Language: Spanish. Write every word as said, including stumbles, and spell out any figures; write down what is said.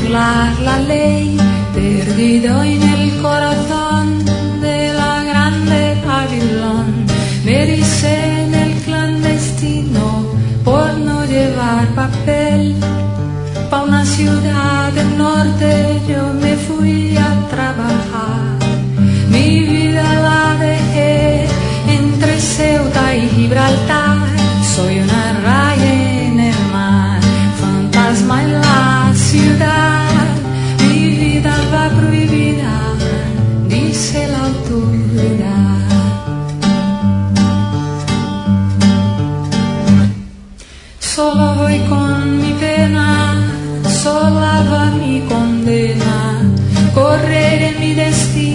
burlar la ley, perdido en el corazón de la grande Babilón. Me dicen el clandestino por no llevar papel. Pa' una ciudad del norte yo me fui a trabajar. Mi vida la dejé entre Ceuta y Gibraltar. Soy una raya en el mar, fantasma en la ciudad. Mi vida va prohibida, dice la autoridad. Solo voy con mi pena, sola va mi condena. Correré mi destino